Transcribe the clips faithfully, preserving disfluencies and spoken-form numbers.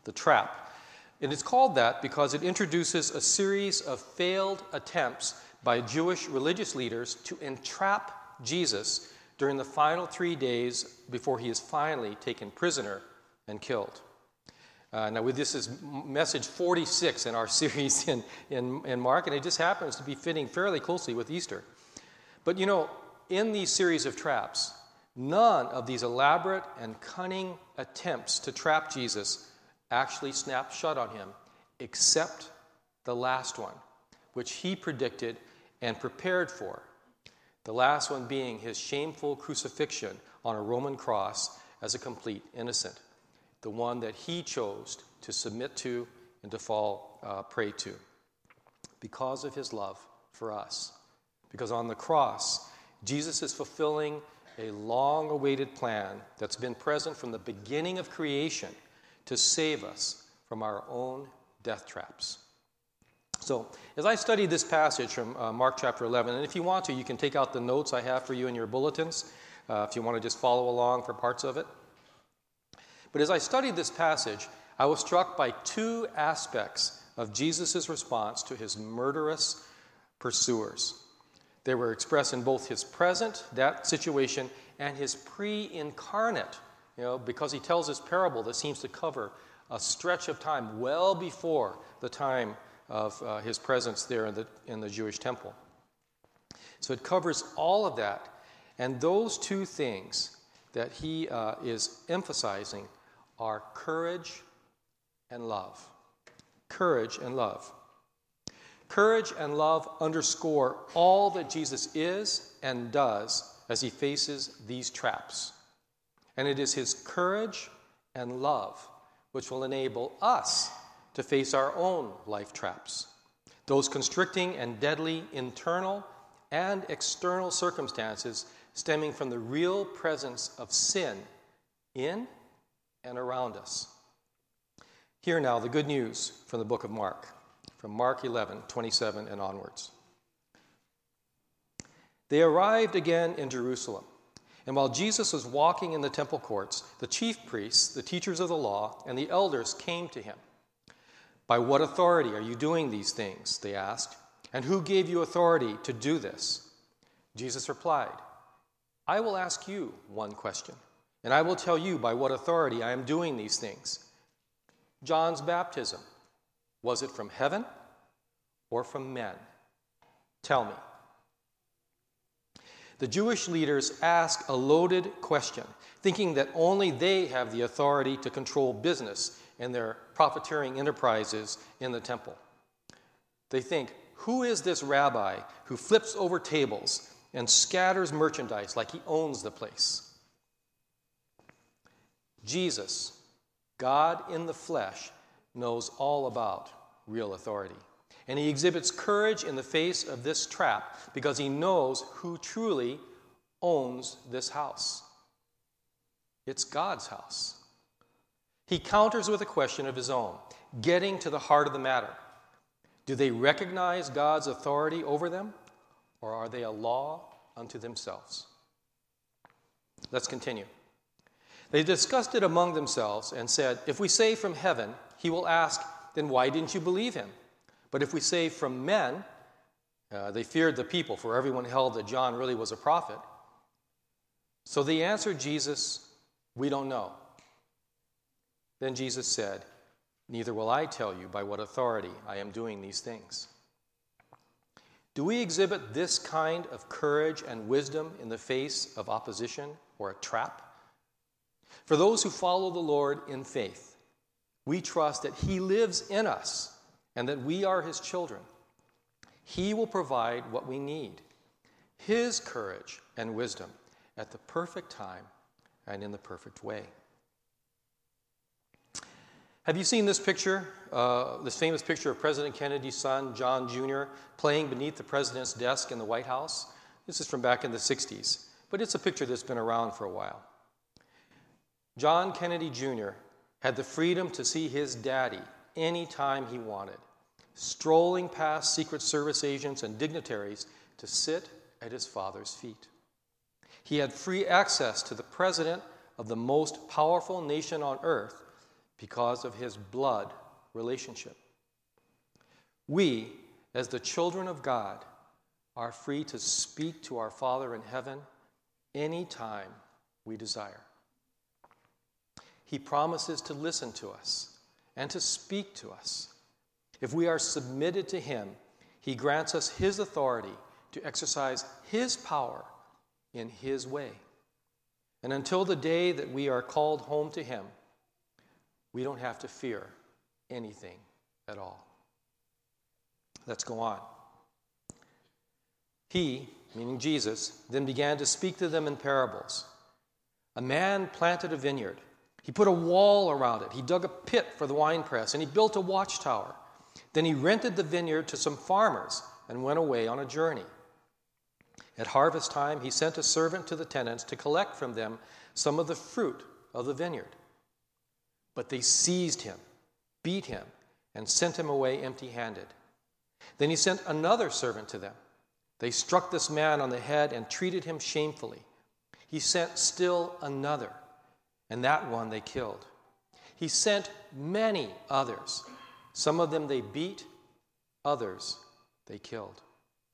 the trap. And it's called that because it introduces a series of failed attempts by Jewish religious leaders to entrap Jesus during the final three days before he is finally taken prisoner and killed. Uh, now, this is message forty-six in our series in, in, in Mark, and it just happens to be fitting fairly closely with Easter. But, you know, in these series of traps, none of these elaborate and cunning attempts to trap Jesus actually snapped shut on him, except the last one, which he predicted and prepared for. The last one being his shameful crucifixion on a Roman cross as a complete innocent, the one that he chose to submit to and to fall uh, prey to because of his love for us. Because on the cross, Jesus is fulfilling a long-awaited plan that's been present from the beginning of creation to save us from our own death traps. So, as I studied this passage from uh, Mark chapter eleven, and if you want to, you can take out the notes I have for you in your bulletins, uh, if you want to just follow along for parts of it. But as I studied this passage, I was struck by two aspects of Jesus' response to his murderous pursuers. They were expressed in both his present, that situation, and his pre-incarnate, you know, because he tells this parable that seems to cover a stretch of time well before the time of uh, his presence there in the, in the Jewish temple. So it covers all of that. And those two things that he uh, is emphasizing are courage and love. Courage and love. Courage and love underscore all that Jesus is and does as he faces these traps. And it is his courage and love which will enable us to face our own life traps, those constricting and deadly internal and external circumstances stemming from the real presence of sin in and around us. Hear now the good news from the book of Mark, from Mark eleven, twenty-seven and onwards. They arrived again in Jerusalem, and while Jesus was walking in the temple courts, the chief priests, the teachers of the law, and the elders came to him. "By what authority are you doing these things?" they asked. "And who gave you authority to do this?" Jesus replied, "I will ask you one question, and I will tell you by what authority I am doing these things. John's baptism, was it from heaven or from men? Tell me." The Jewish leaders ask a loaded question, thinking that only they have the authority to control business and their profiteering enterprises in the temple. They think, who is this rabbi who flips over tables and scatters merchandise like he owns the place? Jesus, God in the flesh, knows all about real authority. And he exhibits courage in the face of this trap because he knows who truly owns this house. It's God's house. He counters with a question of his own, getting to the heart of the matter. Do they recognize God's authority over them, or are they a law unto themselves? Let's continue. They discussed it among themselves and said, if we say from heaven, he will ask, then why didn't you believe him? But if we say from men, uh, they feared the people, for everyone held that John really was a prophet. So they answered Jesus, we don't know. Then Jesus said, neither will I tell you by what authority I am doing these things. Do we exhibit this kind of courage and wisdom in the face of opposition or a trap? For those who follow the Lord in faith, we trust that he lives in us and that we are his children. He will provide what we need, his courage and wisdom at the perfect time and in the perfect way. Have you seen this picture, uh, this famous picture of President Kennedy's son, John Junior, playing beneath the president's desk in the White House? This is from back in the sixties, but it's a picture that's been around for a while. John Kennedy Junior had the freedom to see his daddy anytime he wanted, strolling past Secret Service agents and dignitaries to sit at his father's feet. He had free access to the president of the most powerful nation on earth because of his blood relationship. We, as the children of God, are free to speak to our Father in heaven anytime we desire. He promises to listen to us and to speak to us. If we are submitted to him, he grants us his authority to exercise his power in his way. And until the day that we are called home to him, we don't have to fear anything at all. Let's go on. He, meaning Jesus, then began to speak to them in parables. A man planted a vineyard. He put a wall around it. He dug a pit for the winepress, and he built a watchtower. Then he rented the vineyard to some farmers and went away on a journey. At harvest time, he sent a servant to the tenants to collect from them some of the fruit of the vineyard. But they seized him, beat him, and sent him away empty-handed. Then he sent another servant to them. They struck this man on the head and treated him shamefully. He sent still another, and that one they killed. He sent many others. Some of them they beat, others they killed.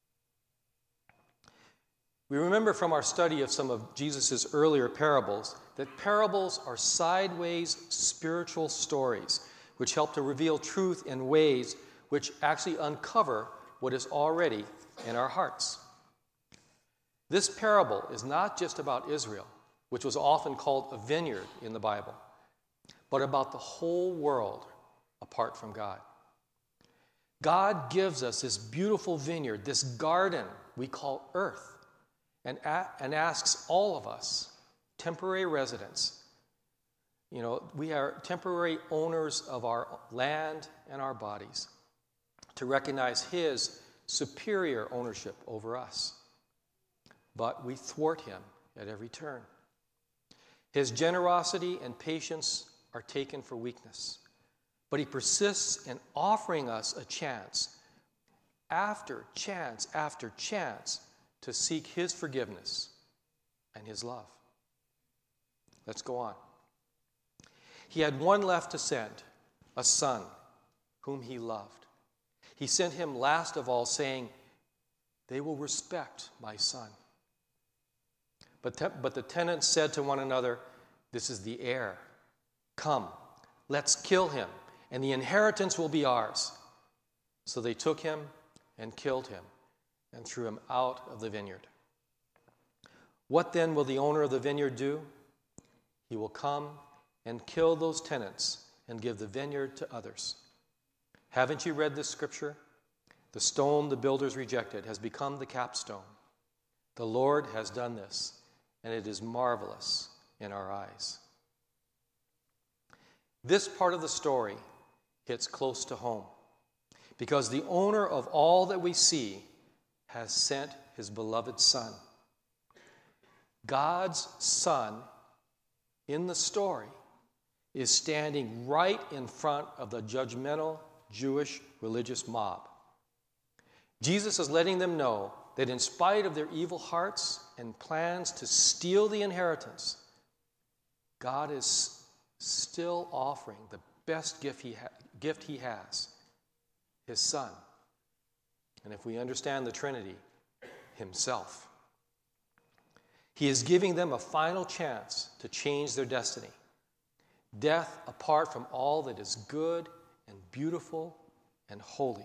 We remember from our study of some of Jesus' earlier parables that parables are sideways spiritual stories which help to reveal truth in ways which actually uncover what is already in our hearts. This parable is not just about Israel, which was often called a vineyard in the Bible, but about the whole world apart from God. God gives us this beautiful vineyard, this garden we call earth, and, a- and asks all of us, temporary residents, you know, we are temporary owners of our land and our bodies, to recognize his superior ownership over us. But we thwart him at every turn. His generosity and patience are taken for weakness, but he persists in offering us a chance, after chance after chance, to seek his forgiveness and his love. Let's go on. He had one left to send, a son whom he loved. He sent him last of all, saying, "They will respect my son." But, te- but the tenants said to one another, "This is the heir. Come, let's kill him, and the inheritance will be ours." So they took him and killed him and threw him out of the vineyard. What then will the owner of the vineyard do? He will come and kill those tenants and give the vineyard to others. Haven't you read this scripture? The stone the builders rejected has become the capstone. The Lord has done this, and it is marvelous in our eyes. This part of the story hits close to home because the owner of all that we see has sent his beloved Son. God's Son in the story is standing right in front of the judgmental Jewish religious mob. Jesus is letting them know that in spite of their evil hearts and plans to steal the inheritance, God is still offering the best gift he, ha- gift he has, his Son. And if we understand the Trinity, himself. He is giving them a final chance to change their destiny. Death apart from all that is good and beautiful and holy.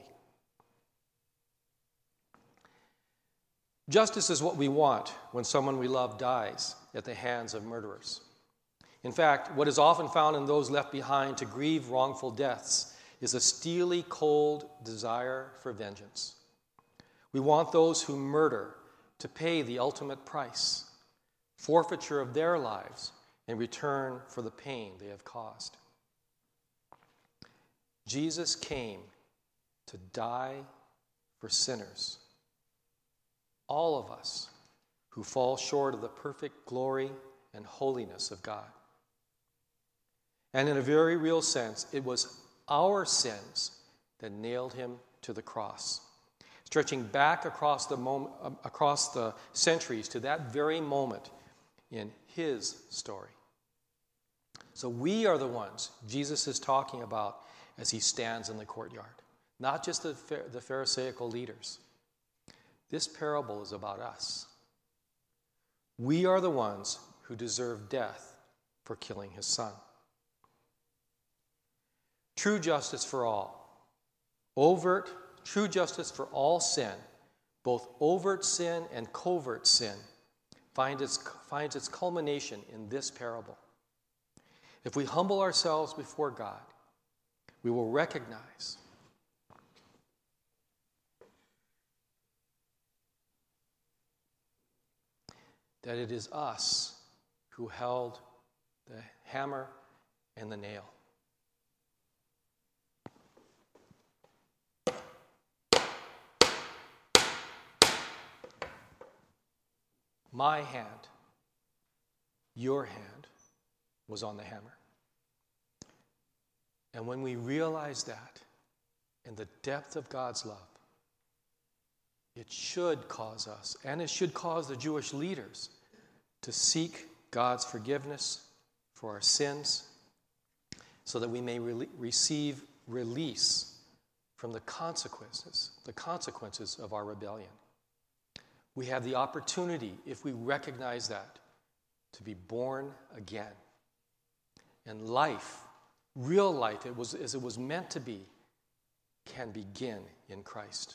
Justice is what we want when someone we love dies at the hands of murderers. In fact, what is often found in those left behind to grieve wrongful deaths is a steely, cold desire for vengeance. We want those who murder to pay the ultimate price, forfeiture of their lives in return for the pain they have caused. Jesus came to die for sinners, all of us who fall short of the perfect glory and holiness of God. And in a very real sense, it was our sins that nailed him to the cross, stretching back across the moment, across the centuries to that very moment in his story. So we are the ones Jesus is talking about as he stands in the courtyard, not just the, the Pharisaical leaders. This parable is about us. We are the ones who deserve death for killing his son. True justice for all. Overt, true justice for all sin, both overt sin and covert sin, find its, finds its culmination in this parable. If we humble ourselves before God, we will recognize that it is us who held the hammer and the nail. My hand, your hand, was on the hammer. And when we realize that, in the depth of God's love, it should cause us, and it should cause the Jewish leaders, to seek God's forgiveness for our sins so that we may re- receive release from the consequences, the consequences of our rebellion. We have the opportunity, if we recognize that, to be born again. And life, real life, it was, as it was meant to be, can begin in Christ.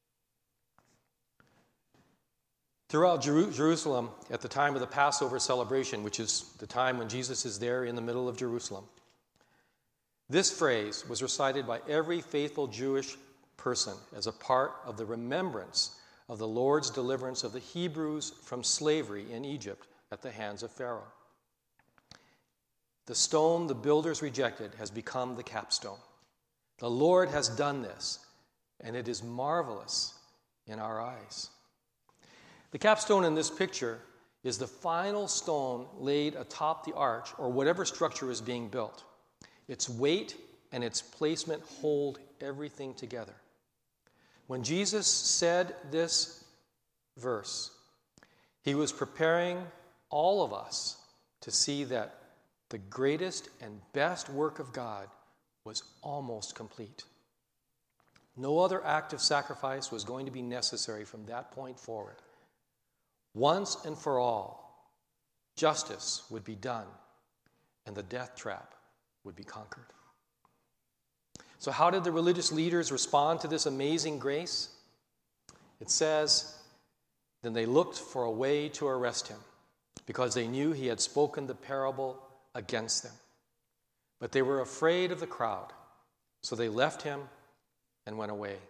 Throughout Jeru- Jerusalem, at the time of the Passover celebration, which is the time when Jesus is there in the middle of Jerusalem, this phrase was recited by every faithful Jewish person as a part of the remembrance of the Lord's deliverance of the Hebrews from slavery in Egypt at the hands of Pharaoh. The stone the builders rejected has become the capstone. The Lord has done this, and it is marvelous in our eyes. The capstone in this picture is the final stone laid atop the arch or whatever structure is being built. Its weight and its placement hold everything together. When Jesus said this verse, he was preparing all of us to see that the greatest and best work of God was almost complete. No other act of sacrifice was going to be necessary from that point forward. Once and for all, justice would be done, and the death trap would be conquered. So how did the religious leaders respond to this amazing grace? It says, then they looked for a way to arrest him, because they knew he had spoken the parable against them. But they were afraid of the crowd, so they left him and went away.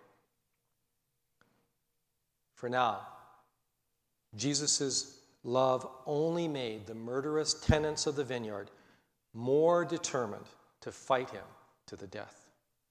For now, Jesus' love only made the murderous tenants of the vineyard more determined to fight him to the death.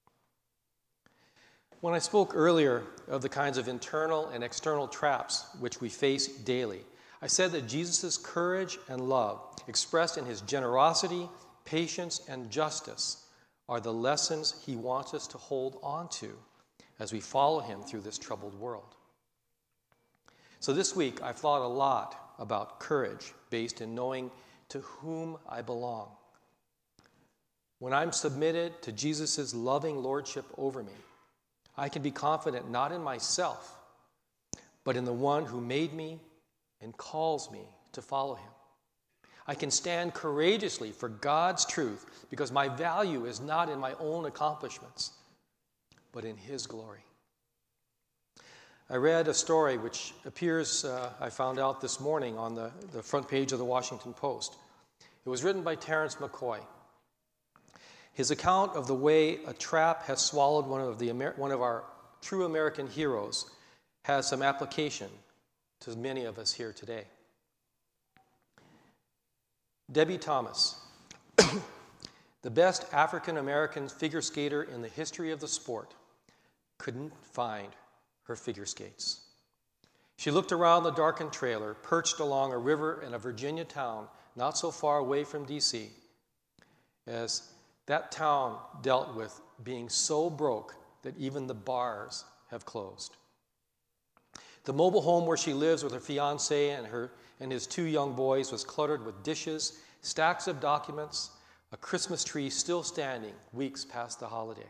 When I spoke earlier of the kinds of internal and external traps which we face daily, I said that Jesus' courage and love, expressed in his generosity, patience, and justice, are the lessons he wants us to hold on to as we follow him through this troubled world. So this week, I've thought a lot about courage based in knowing to whom I belong. When I'm submitted to Jesus' loving lordship over me, I can be confident not in myself, but in the one who made me and calls me to follow him. I can stand courageously for God's truth because my value is not in my own accomplishments, but in his glory. I read a story which appears, uh, I found out this morning, on the, the front page of the Washington Post. It was written by Terrence McCoy. His account of the way a trap has swallowed one of, the Amer- one of our true American heroes has some application to many of us here today. Debbie Thomas, the best African-American figure skater in the history of the sport, couldn't find her figure skates. She looked around the darkened trailer, perched along a river in a Virginia town not so far away from D C, as that town dealt with being so broke that even the bars have closed. The mobile home where she lives with her fiancé and her and his two young boys was cluttered with dishes, stacks of documents, a Christmas tree still standing weeks past the holiday.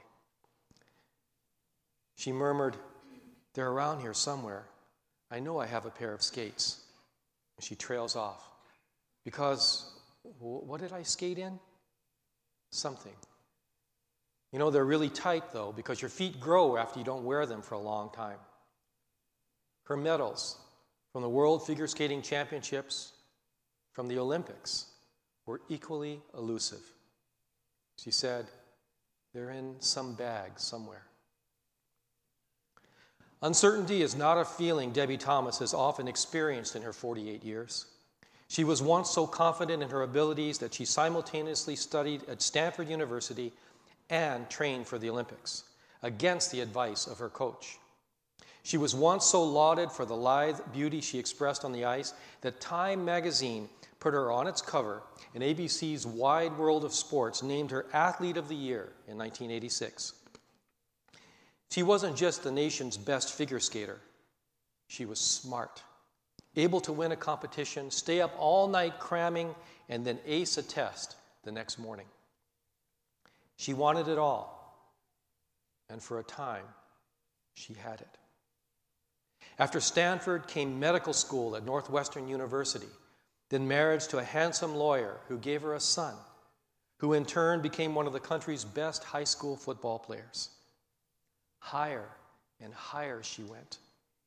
She murmured, "They're around here somewhere. I know I have a pair of skates." And she trails off. Because, what did I skate in? Something. You know, they're really tight, though, because your feet grow after you don't wear them for a long time. Her medals from the World Figure Skating Championships, from the Olympics, were equally elusive. She said, "They're in some bag somewhere." Uncertainty is not a feeling Debbie Thomas has often experienced in her forty-eight years. She was once so confident in her abilities that she simultaneously studied at Stanford University and trained for the Olympics, against the advice of her coach. She was once so lauded for the lithe beauty she expressed on the ice that Time magazine put her on its cover, and A B C's Wide World of Sports named her Athlete of the Year in nineteen eighty-six. She wasn't just the nation's best figure skater. She was smart, able to win a competition, stay up all night cramming, and then ace a test the next morning. She wanted it all, and for a time, she had it. After Stanford came medical school at Northwestern University, then marriage to a handsome lawyer who gave her a son, who in turn became one of the country's best high school football players. Higher and higher she went.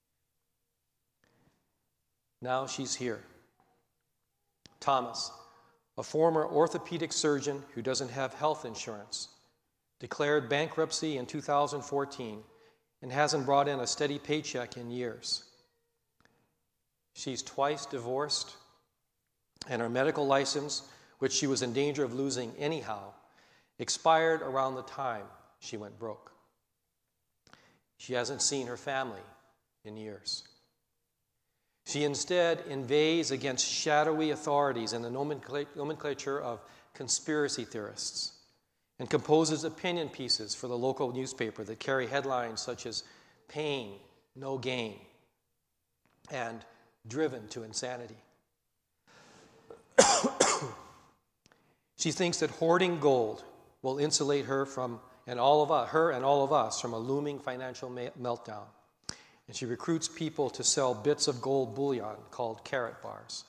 Now she's here. Thomas, a former orthopedic surgeon who doesn't have health insurance, declared bankruptcy in two thousand fourteen and hasn't brought in a steady paycheck in years. She's twice divorced, and her medical license, which she was in danger of losing anyhow, expired around the time she went broke. She hasn't seen her family in years. She instead inveighs against shadowy authorities and the nomenclature of conspiracy theorists, and composes opinion pieces for the local newspaper that carry headlines such as "Pain, No Gain," and "Driven to Insanity." She thinks that hoarding gold will insulate her from and all of us, her and all of us from a looming financial meltdown. And she recruits people to sell bits of gold bullion called carrot bars.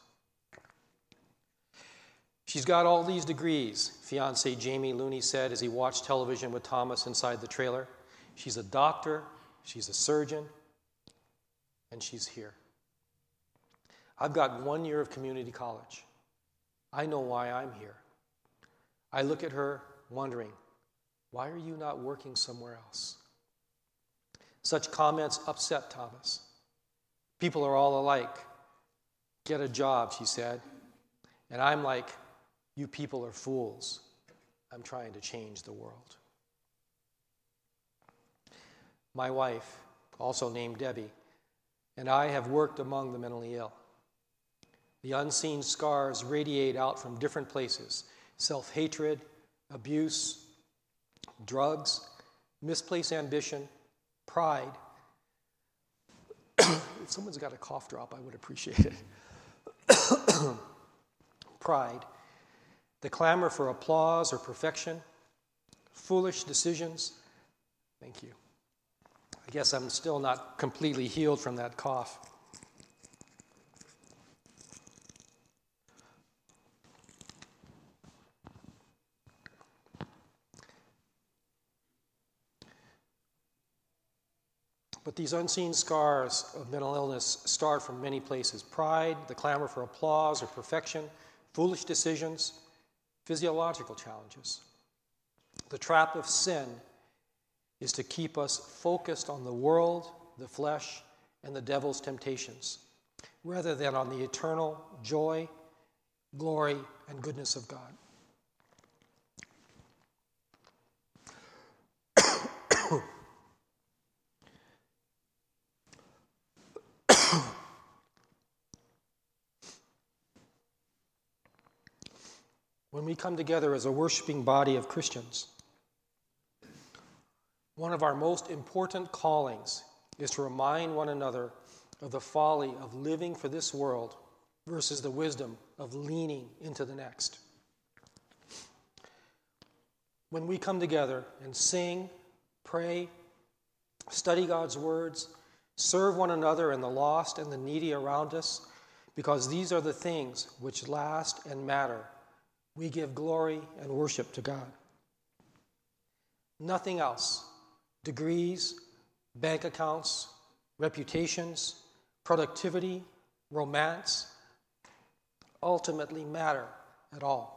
She's got all these degrees, fiancé Jamie Looney said as he watched television with Thomas inside the trailer. She's a doctor, she's a surgeon, and she's here. I've got one year of community college. I know why I'm here. I look at her wondering, why are you not working somewhere else? Such comments upset Thomas. People are all alike. Get a job, she said. And I'm like, you people are fools. I'm trying to change the world. My wife, also named Debbie, and I have worked among the mentally ill. The unseen scars radiate out from different places: self-hatred, abuse, drugs, misplaced ambition, pride. If someone's got a cough drop, I would appreciate it. Pride, the clamor for applause or perfection, foolish decisions. Thank you. I guess I'm still not completely healed from that cough. But these unseen scars of mental illness start from many places: pride, the clamor for applause or perfection, foolish decisions, physiological challenges. The trap of sin is to keep us focused on the world, the flesh, and the devil's temptations, rather than on the eternal joy, glory, and goodness of God. When we come together as a worshiping body of Christians, one of our most important callings is to remind one another of the folly of living for this world versus the wisdom of leaning into the next. when we come together and sing, pray, study God's words, serve one another and the lost and the needy around us, because these are the things which last and matter, we give glory and worship to God. Nothing else, degrees, bank accounts, reputations, productivity, romance, ultimately matter at all.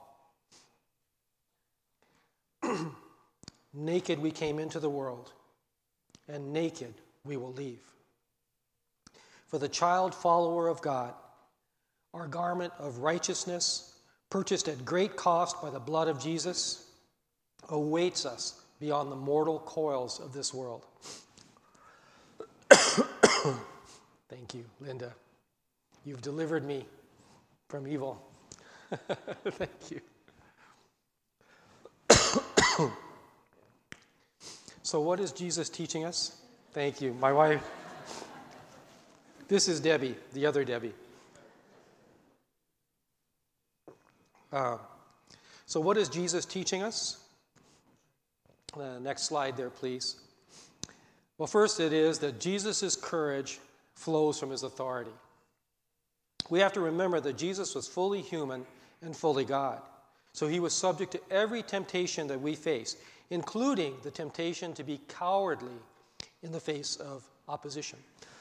Naked we came into the world, and naked we will leave. For the child follower of God, our garment of righteousness, purchased at great cost by the blood of Jesus, awaits us beyond the mortal coils of this world. Thank you, Linda. You've delivered me from evil. Thank you. So what is Jesus teaching us? Thank you. My wife. This is Debbie, the other Debbie. Uh, so what is Jesus teaching us? Uh, next slide there, please. Well, first it is that Jesus' courage flows from his authority. We have to remember that Jesus was fully human and fully God. So he was subject to every temptation that we face, including the temptation to be cowardly in the face of opposition.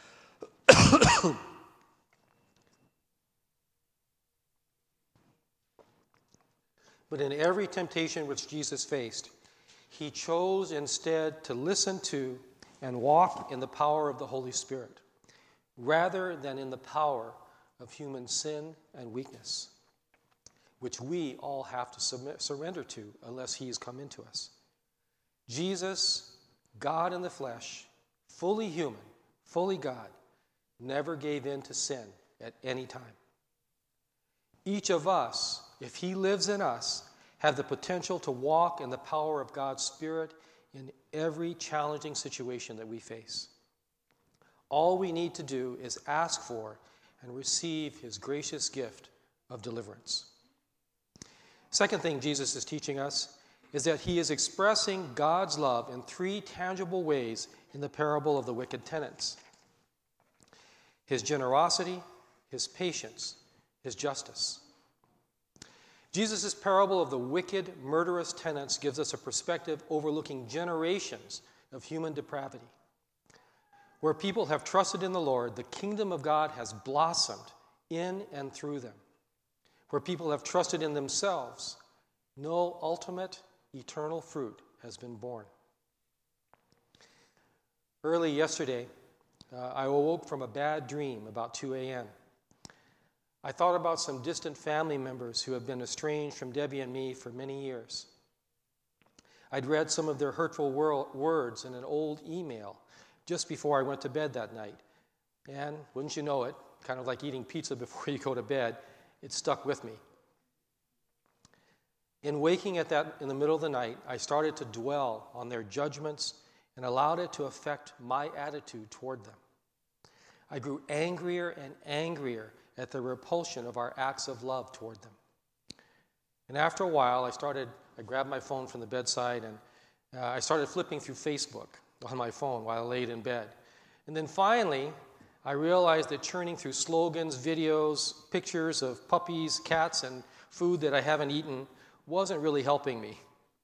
But in every temptation which Jesus faced, he chose instead to listen to and walk in the power of the Holy Spirit, rather than in the power of human sin and weakness, which we all have to submit, surrender to unless he has come into us. Jesus, God in the flesh, fully human, fully God, never gave in to sin at any time. Each of us, if he lives in us, have the potential to walk in the power of God's Spirit in every challenging situation that we face. All we need to do is ask for and receive his gracious gift of deliverance. Second thing Jesus is teaching us is that he is expressing God's love in three tangible ways in the parable of the wicked tenants: his generosity, his patience, his justice. Jesus' parable of the wicked, murderous tenants gives us a perspective overlooking generations of human depravity. Where people have trusted in the Lord, the kingdom of God has blossomed in and through them. Where people have trusted in themselves, no ultimate, eternal fruit has been born. Early yesterday, uh, I awoke from a bad dream about two a.m. I thought about some distant family members who have been estranged from Debbie and me for many years. I'd read some of their hurtful wor- words in an old email just before I went to bed that night. And wouldn't you know it, kind of like eating pizza before you go to bed, it stuck with me. In waking at that in the middle of the night, I started to dwell on their judgments and allowed it to affect my attitude toward them. I grew angrier and angrier at the repulsion of our acts of love toward them. And after a while, I started, I grabbed my phone from the bedside and uh, I started flipping through Facebook on my phone while I laid in bed. And then finally, I realized that churning through slogans, videos, pictures of puppies, cats, and food that I haven't eaten wasn't really helping me.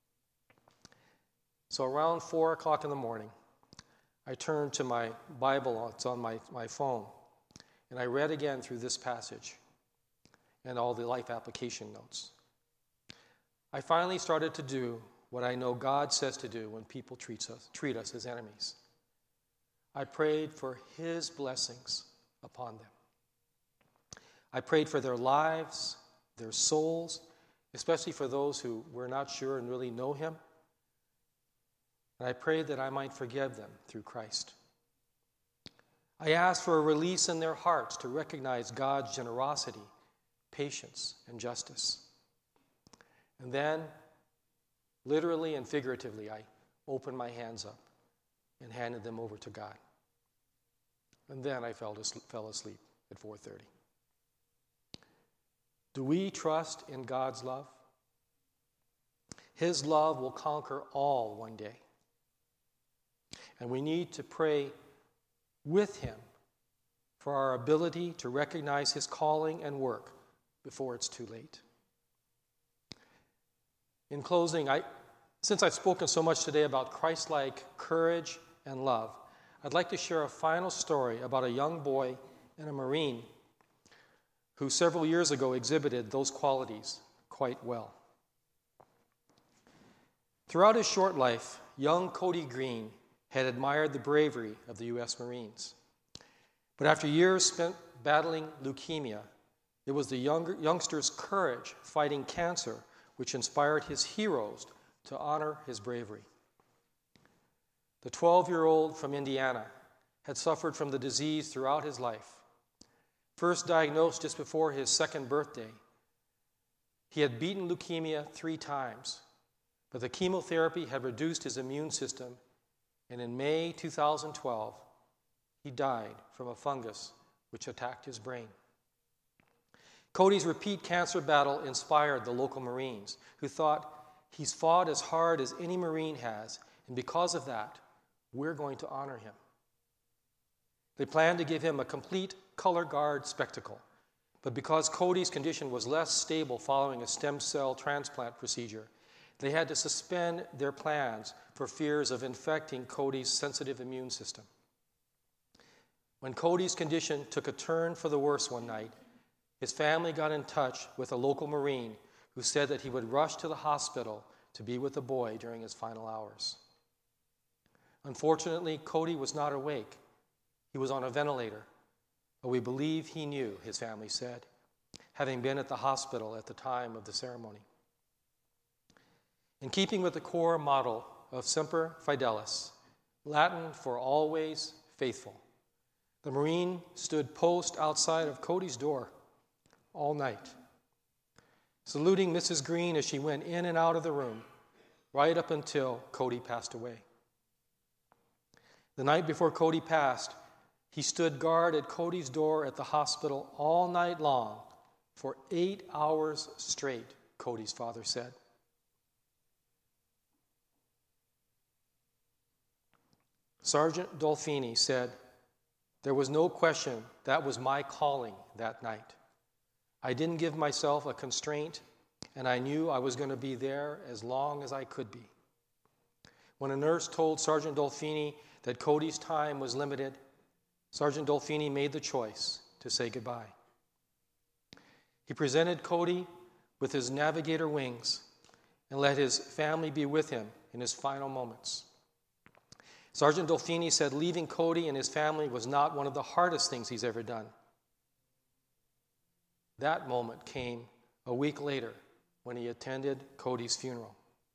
So around four o'clock in the morning, I turned to my Bible, it's on my, my phone, and I read again through this passage and all the life application notes. I finally started to do what I know God says to do when people treat us, treat us as enemies. I prayed for his blessings upon them. I prayed for their lives, their souls, especially for those who were not sure and really know him. And I prayed that I might forgive them through Christ. I asked for a release in their hearts to recognize God's generosity, patience, and justice. And then, literally and figuratively, I opened my hands up and handed them over to God. And then I fell, to, fell asleep at four thirty. Do we trust in God's love? His love will conquer all one day. And we need to pray with him for our ability to recognize his calling and work before it's too late. In closing, I, since I've spoken so much today about Christ-like courage and love, I'd like to share a final story about a young boy and a Marine who several years ago exhibited those qualities quite well. Throughout his short life, young Cody Green had admired the bravery of the U S Marines. But after years spent battling leukemia, it was the younger, youngster's courage fighting cancer which inspired his heroes to honor his bravery. The twelve-year-old from Indiana had suffered from the disease throughout his life. First diagnosed just before his second birthday, he had beaten leukemia three times, but the chemotherapy had reduced his immune system, and in May two thousand twelve, he died from a fungus which attacked his brain. Cody's repeat cancer battle inspired the local Marines, who thought, he's fought as hard as any Marine has, and because of that, we're going to honor him. They planned to give him a complete color guard spectacle, but because Cody's condition was less stable following a stem cell transplant procedure, they had to suspend their plans for fears of infecting Cody's sensitive immune system. When Cody's condition took a turn for the worse one night, his family got in touch with a local Marine who said that he would rush to the hospital to be with the boy during his final hours. Unfortunately, Cody was not awake. He was on a ventilator, but we believe he knew, his family said, having been at the hospital at the time of the ceremony. In keeping with the core model of Semper Fidelis, Latin for always faithful, the Marine stood post outside of Cody's door all night, saluting Missus Green as she went in and out of the room, right up until Cody passed away. The night before Cody passed, he stood guard at Cody's door at the hospital all night long for eight hours straight, Cody's father said. Sergeant Dolfini said, "There was no question that was my calling that night. I didn't give myself a constraint, and I knew I was going to be there as long as I could be." When a nurse told Sergeant Dolfini that Cody's time was limited, Sergeant Dolfini made the choice to say goodbye. He presented Cody with his navigator wings and let his family be with him in his final moments. Sergeant Dolfini said leaving Cody and his family was not one of the hardest things he's ever done. That moment came a week later when he attended Cody's funeral.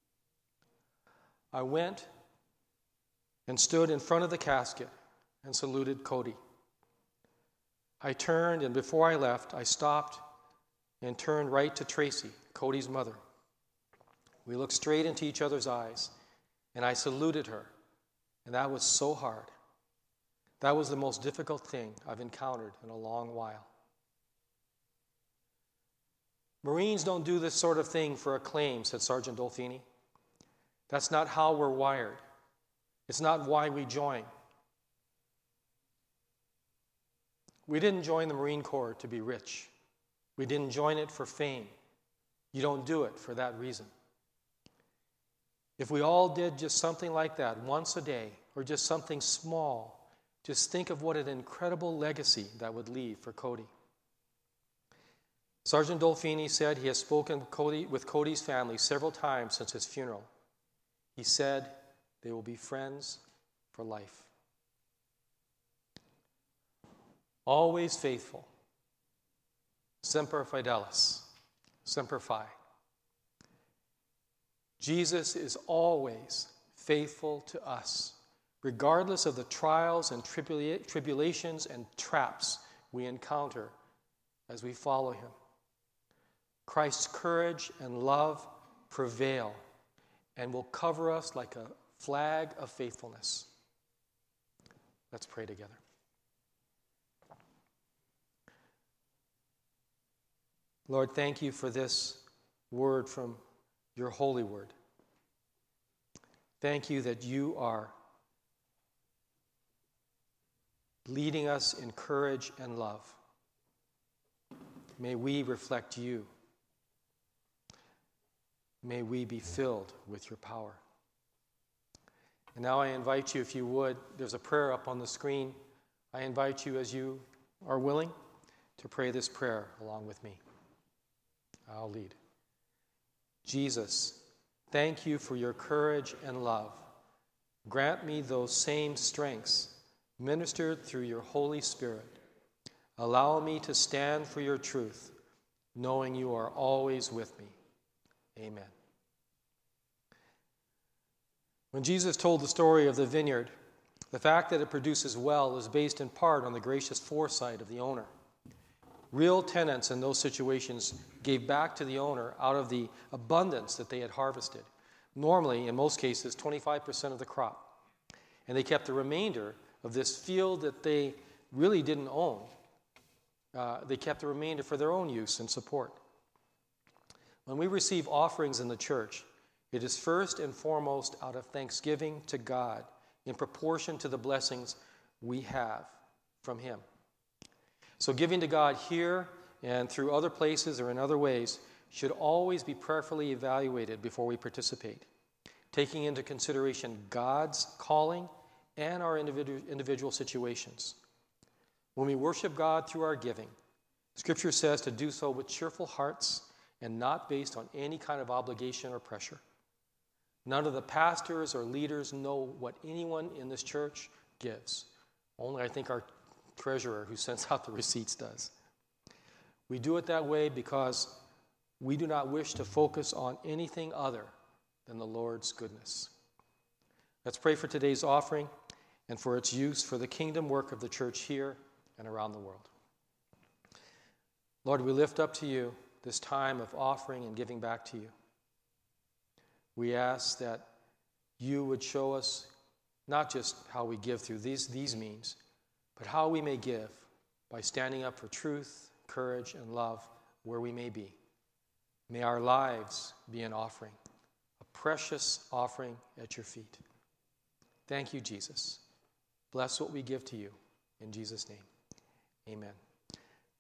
I went and stood in front of the casket and saluted Cody. I turned, and before I left, I stopped and turned right to Tracy, Cody's mother. We looked straight into each other's eyes, and I saluted her. And that was so hard. That was the most difficult thing I've encountered in a long while. Marines don't do this sort of thing for acclaim, said Sergeant Dolfini. That's not how we're wired. It's not why we join. We didn't join the Marine Corps to be rich. We didn't join it for fame. You don't do it for that reason. If we all did just something like that once a day, or just something small, just think of what an incredible legacy that would leave for Cody. Sergeant Dolfini said he has spoken Cody, with Cody's family several times since his funeral. He said they will be friends for life. Always faithful. Semper Fidelis. Semper Fi. Jesus is always faithful to us, regardless of the trials and tribula- tribulations and traps we encounter as we follow him. Christ's courage and love prevail and will cover us like a flag of faithfulness. Let's pray together. Lord, thank you for this word from your holy word. Thank you that you are leading us in courage and love. May we reflect you. May we be filled with your power. And now I invite you, if you would, there's a prayer up on the screen. I invite you, as you are willing, to pray this prayer along with me. I'll lead. Jesus, thank you for your courage and love. Grant me those same strengths ministered through your Holy Spirit. Allow me to stand for your truth, knowing you are always with me. Amen. When Jesus told the story of the vineyard, the fact that it produces well is based in part on the gracious foresight of the owner. Real tenants in those situations gave back to the owner out of the abundance that they had harvested. Normally, in most cases, twenty-five percent of the crop. And they kept the remainder of this field that they really didn't own. Uh, they kept the remainder for their own use and support. When we receive offerings in the church, it is first and foremost out of thanksgiving to God in proportion to the blessings we have from Him. So giving to God here and through other places or in other ways should always be prayerfully evaluated before we participate, taking into consideration God's calling and our individual, individual situations. When we worship God through our giving, Scripture says to do so with cheerful hearts and not based on any kind of obligation or pressure. None of the pastors or leaders know what anyone in this church gives. Only, I think, our treasurer who sends out the receipts does. We do it that way because we do not wish to focus on anything other than the Lord's goodness. Let's pray for today's offering and for its use for the kingdom work of the church here and around the world. Lord, we lift up to you this time of offering and giving back to you. We ask that you would show us not just how we give through these, these means, but how we may give by standing up for truth, courage, and love where we may be. May our lives be an offering, a precious offering at your feet. Thank you, Jesus. Bless what we give to you. In Jesus' name, amen.